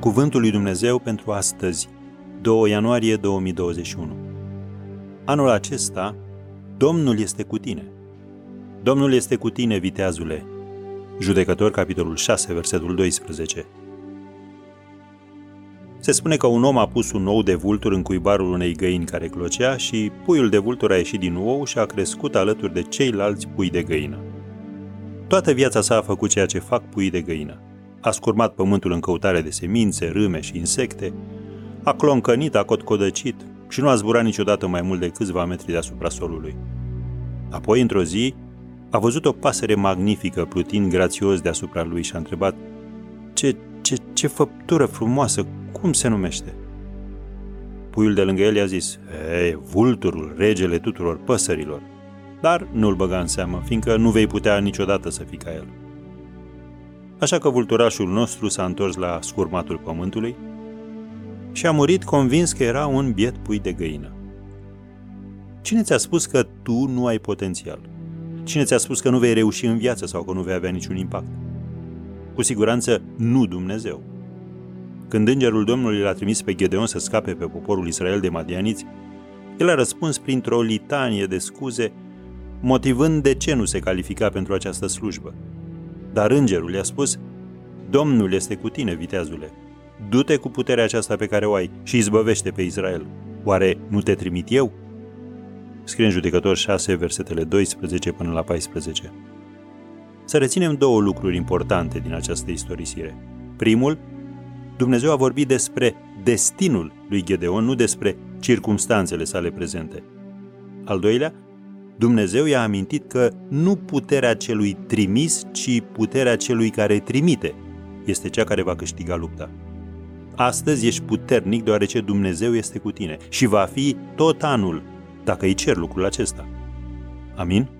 Cuvântul lui Dumnezeu pentru astăzi, 2 ianuarie 2021. Anul acesta, Domnul este cu tine. Domnul este cu tine, viteazule. Judecători, capitolul 6, versetul 12. Se spune că un om a pus un ou de vultur în cuibarul unei găini care clocea și puiul de vultur a ieșit din ou și a crescut alături de ceilalți pui de găină. Toată viața sa a făcut ceea ce fac puii de găină. A scurmat pământul în căutare de semințe, râme și insecte, a cloncănit, a cotcodăcit și nu a zburat niciodată mai mult de câțiva metri deasupra solului. Apoi, într-o zi, a văzut o pasăre magnifică plutind grațios deasupra lui și a întrebat: Ce făptură frumoasă, cum se numește? Puiul de lângă el i-a zis: vulturul, regele tuturor păsărilor. Dar nu-l băga în seamă, fiindcă nu vei putea niciodată să fii ca el. Așa că vulturașul nostru s-a întors la scurmatul pământului și a murit convins că era un biet pui de găină. Cine ți-a spus că tu nu ai potențial? Cine ți-a spus că nu vei reuși în viață sau că nu vei avea niciun impact? Cu siguranță nu Dumnezeu. Când îngerul Domnului l-a trimis pe Gedeon să scape pe poporul Israel de madianiți, el a răspuns printr-o litanie de scuze, motivând de ce nu se califica pentru această slujbă. Dar îngerul i-a spus: Domnul este cu tine, viteazule. Du-te cu puterea aceasta pe care o ai și izbăvește pe Israel. Oare nu te trimit eu? Scrie în Judecători 6, versetele 12 până la 14. Să reținem două lucruri importante din această istorisire. Primul, Dumnezeu a vorbit despre destinul lui Gedeon, nu despre circumstanțele sale prezente. Al doilea, Dumnezeu i-a amintit că nu puterea celui trimis, ci puterea celui care trimite este cea care va câștiga lupta. Astăzi ești puternic deoarece Dumnezeu este cu tine și va fi tot anul, dacă îi cer lucrul acesta. Amin?